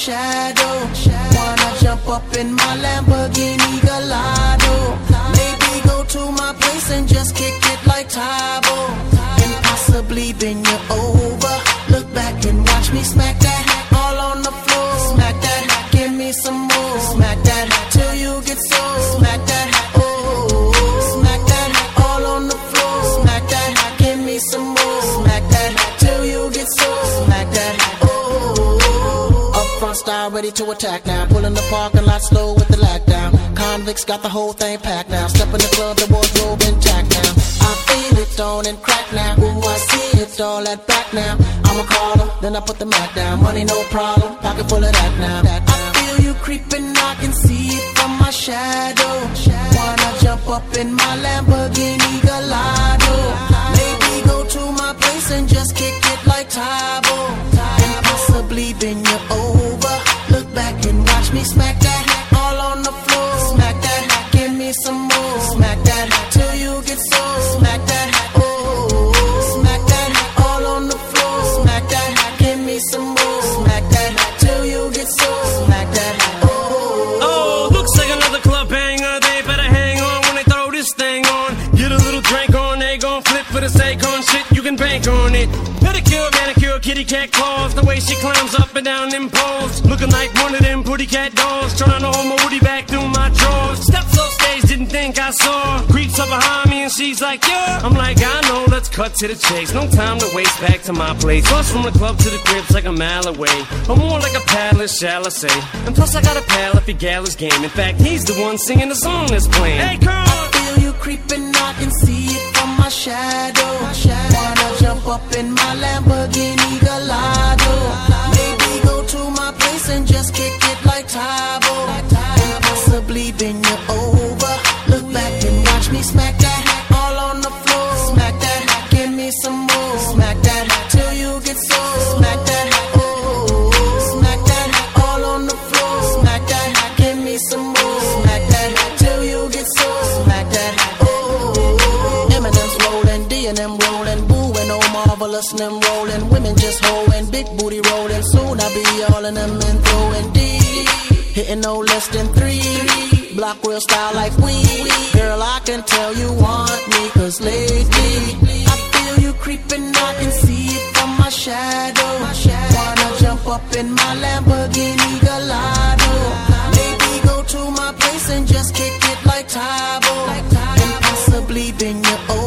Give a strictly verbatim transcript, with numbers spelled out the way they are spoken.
shadow. Wanna jump up in my Lamborghini Gallardo. Maybe go to my place and just kick it like Tybo. And possibly bend you over. Look back and watch me smack that all on the floor. Smack that, give me some more. Smack that till you get so. Smack that, oh. Smack that all on the floor. Smack that, give me some more. Smack that till you get so. Smack that, oh. Up front style ready to attack now. Pulling the parking lot slow with the lag down. Convicts got the whole thing packed now. Step in the club, the wardrobe intact now. I feel it on and crack now. Ooh, I see it all that back now. I'ma call her, then I put the Mac down. Money no problem, pocket full of that now. I feel you creeping, I can see it from my shadow. Wanna jump up in my Lamborghini Gallardo. Maybe go to my place and just kick it like Tybo. And possibly bend you over. Look back and watch me smack that all on the floor. Smack that, give me some more. Smack that till you get so. Smack that, oh. Smack that all on the floor. Smack that, give me some more. Smack that till you get so. Smack that, oh. Oh, looks like another club banger. They better hang on when they throw this thing on. Get a little drink on, they gon' flip for the sake on shit. You can bank on it. Pedicure, manicure, kitty cat claws. The way she climbs up and down them poles. Looking like one of them pretty cat dolls. Trying to hold my woody back through my drawers. Steps off stage, didn't think I saw. Creeps up behind me and she's like, yeah. I'm like, I know, let's cut to the chase. No time to waste, back to my place. Bus from the club to the crib's like a mile away. Or more like a paddler, shall I say. And plus I got a pal if your gal is game. In fact, he's the one singing the song that's playing. Hey, girl! I feel you creeping, I can see it from my shadow. Wanna jump up in my Lamborghini Gallardo. Maybe go to my place and just kick it like Tybo. And possibly bend you over. Look back and watch me smack that all on the floor. Smack that, give me some more. Smack that till you get so. Smack that, oh. Smack that all on the floor. Smack that, give me some more. Smack that till you get so. Smack that, oh. Eminem's rolling, D and M rolling, Boo and oh marvelous and them rolling. Women just holding, big booty rolling. Soon I'll be all in them and throwing D. Hitting no less than three. Block real style like we. Girl, I can tell you want me, cause lately I feel you creeping, I can see it from my shadow. Wanna jump up in my Lamborghini Gallardo. Maybe go to my place and just kick it like Tybo. And possibly bend you over.